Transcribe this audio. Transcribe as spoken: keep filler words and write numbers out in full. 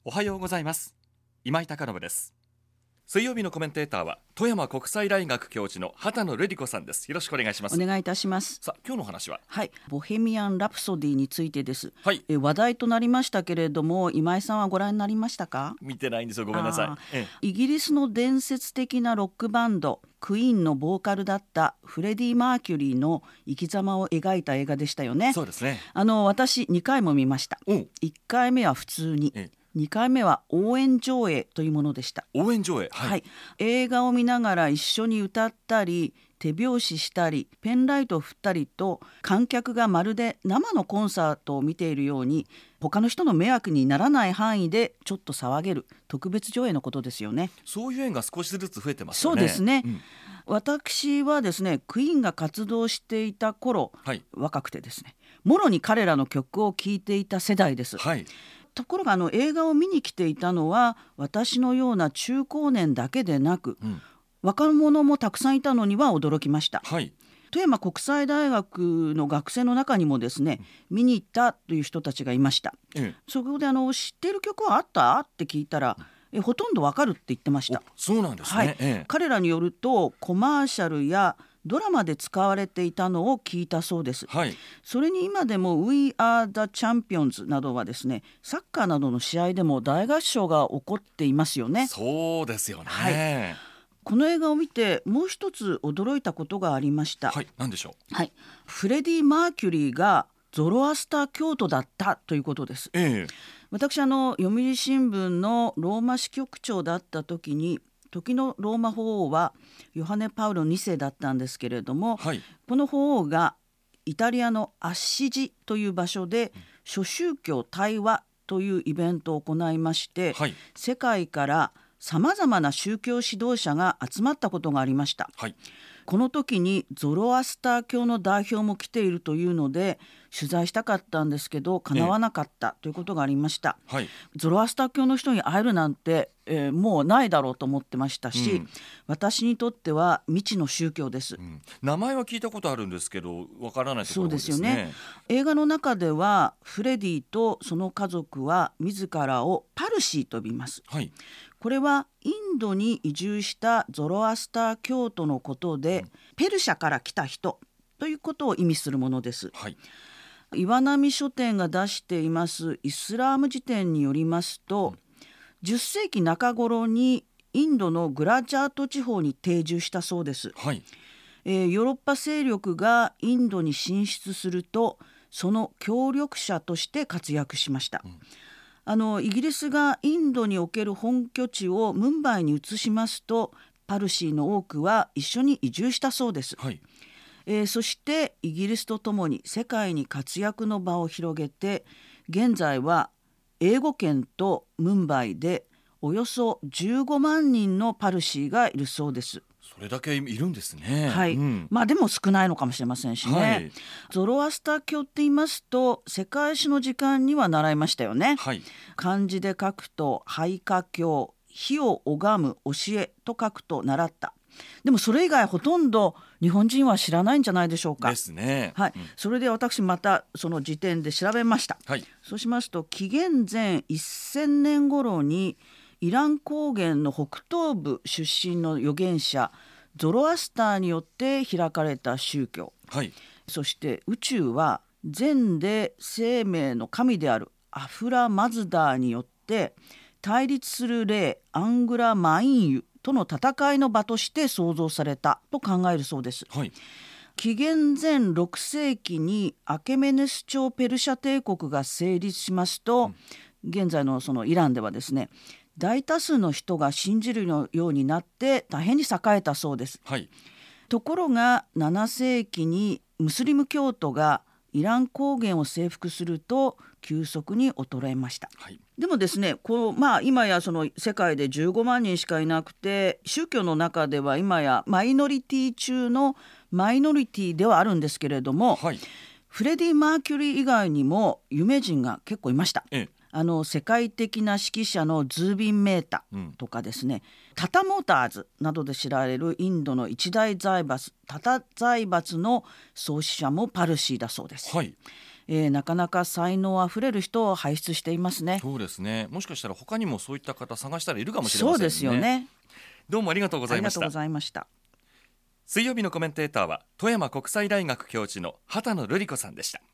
おはようございます。今井貴信です。水曜日のコメンテーターは富山国際大学教授の畑野瑠璃子さんです。よろしくお願いします。 お願いいたします。 さあ、今日の話は、 はい、ボヘミアン・ラプソディについてです。 はい、 え話題となりましたけれども、今井さんはご覧になりましたか？ 見てないんですよ、ごめんなさい。ええイギリスの伝説的なロックバンドクイーンのボーカルだったフレディ・マーキュリーの生き様を描いた映画でしたよね。 そうですね。 あの私にかいも見ました。 おいっかいめは普通に、 えにかいめは応援上映というものでした。 応援上映、はいはい、映画を見ながら一緒に歌ったり手拍子したりペンライトを振ったりと、観客がまるで生のコンサートを見ているように他の人の迷惑にならない範囲でちょっと騒げる特別上映のことですよね。 そういう縁が少しずつ増えてますよね。 そうですね、 うん、 私はですねクイーンが活動していた頃、 はい、 若くてですねもろに彼らの曲を聴いていた世代です。 はい、 ところがあの映画を見に来ていたのは私のような中高年だけでなく、 うん、 若者もたくさんいたのには驚きました。 はい、 富山国際大学の学生の中にもですね、うん、見に行ったという人たちがいました。 ええ、 そこであの知っている曲はあったって聞いたら、えほとんどわかるって言ってました。 そうなんですね。 はい、 ええ、 彼らによるとコマーシャルやドラマで使われていたのを聞いたそうです。 はい、 それに今でも We Are the Champions などはですねサッカーなどの試合でも大合唱が起こっていますよね。 そうですよね。 はい、この映画を見てもう一つ驚いたことがありました。 はい、何でしょう。 はい、フレディ・マーキュリーがゾロアスター教徒だったということです。 ええ、 私あの読売新聞のローマ支局長だった時に時のローマ法王はヨハネ・パウロにせいだったんですけれども、 はい、 この法王がイタリアのアッシジという場所で諸宗教対話というイベントを行いまして、 はい、 世界からさまざまな宗教指導者が集まったことがありました。 はい、 この時にゾロアスター教の代表も来ているというので取材したかったんですけど叶わなかったということがありました。 はい、 ゾロアスター教の人に会えるなんて、えー、もうないだろうと思ってましたし、うん、私にとっては未知の宗教です。うん、 名前は聞いたことあるんですけどわからないところですね。 そうですよね。映画の中ではフレディとその家族は自らをパルシーと呼びます。 はい、 これはインドに移住したゾロアスター教徒のことで、うん、ペルシャから来た人ということを意味するものです。 はい、 岩波書店が出していますイスラーム辞典によりますと、うん、じゅっせいきなか頃にインドのグラジャート地方に定住したそうです。 はい、 えー、ヨーロッパ勢力がインドに進出するとその協力者として活躍しました。うん、あのイギリスがインドにおける本拠地をムンバイに移しますとパルシーの多くは一緒に移住したそうです。 はい、 えー、そしてイギリスとともに世界に活躍の場を広げて現在は英語圏とムンバイでおよそじゅうごまんにんのパルシーがいるそうです。 それだけいるんですね。 はい、うん、まあでも少ないのかもしれませんしね。はい、ゾロアスター教って言いますと世界史の時間には習いましたよね。 はい、 漢字で書くと廃家教、火を拝む教えと書くと習った。でもそれ以外ほとんど日本人は知らないんじゃないでしょうか。 ですね。 はい、うん、それで私またその時点で調べました。 はい、 そうしますと紀元前せんねん頃にイラン高原の北東部出身の預言者ゾロアスターによって開かれた宗教、 はい、 そして宇宙は善で生命の神であるアフラマズダーによって対立する霊アングラマインユとの戦いの場として創造されたと考えるそうです。 はい、 紀元前ろくせいきにアケメネス朝ペルシャ帝国が成立しますと、うん、現在のそのイランではですね大多数の人が信じるようになって大変に栄えたそうです。 はい、 ところがななせいきにムスリム教徒がイラン高原を征服すると急速に衰えました。はい、でもですねこう、まあ、今やその世界でじゅうごまんにんしかいなくて宗教の中では今やマイノリティ中のマイノリティではあるんですけれども、はい、フレディ・マーキュリー以外にも有名人が結構いました。ええあの世界的な指揮者のズービン・メータとかですね、うん、タタモーターズなどで知られるインドの一大財閥タタ財閥の創始者もパルシーだそうです。 はい、 えー、なかなか才能あふれる人を輩出していますね。 そうですね。もしかしたら他にもそういった方探したらいるかもしれませんね。 そうですよね。 どうもありがとうございました。 ありがとうございました。 水曜日のコメンテーターは富山国際大学教授の畑野瑠璃子さんでした。